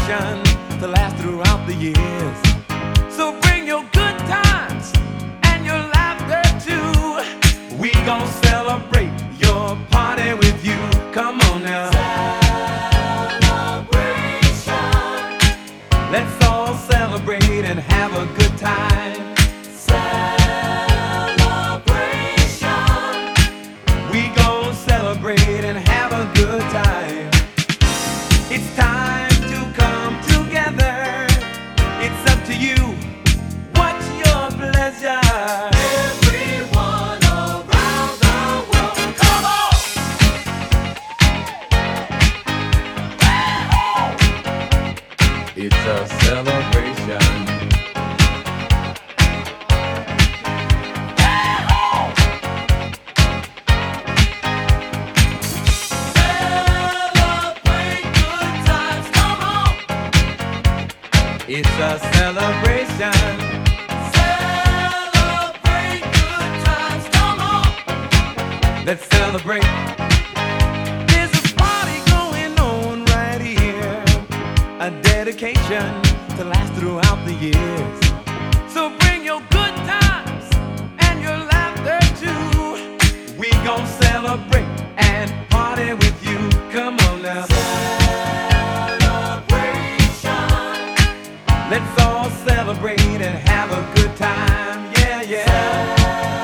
celebration to last throughout the years. So bring your good times and your laughter too. We gon' celebrate your party with you. Come on now. Celebration. Let's all celebrate and have a good time. Celebration. We gon' celebrate and have a good time. It's time to come together. It's up to you. What's your pleasure? Everyone around the world, come on! It's a celebration. It's a celebration. Celebrate good times, come on. Let's celebrate. There's a party going on right here. A dedication to last throughout the years. So bring your good times and your laughter too. We gon' celebrate and party with you. Come on now. Let's all celebrate and have a good time, yeah, yeah.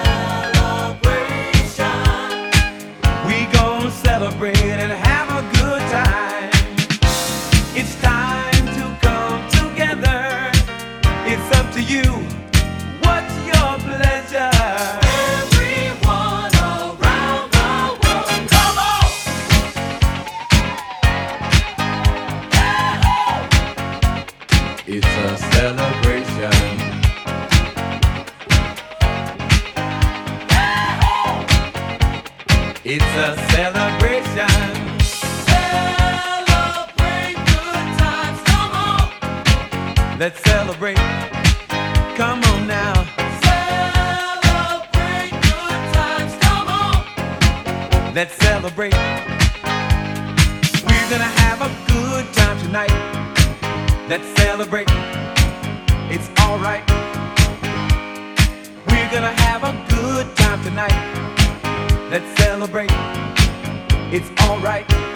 Celebration. We gon' celebrate and have a good time. It's time to come together. It's up to you. What's your pleasure? Everyone around the world, come on! It's a celebration. It's a celebration. Celebrate good times, come on. Let's celebrate. Come on now. Celebrate good times, come on. Let's celebrate. We're gonna have a good time tonight. Let's celebrate. It's alright. We're gonna have a good time tonight. Let's celebrate. It's alright.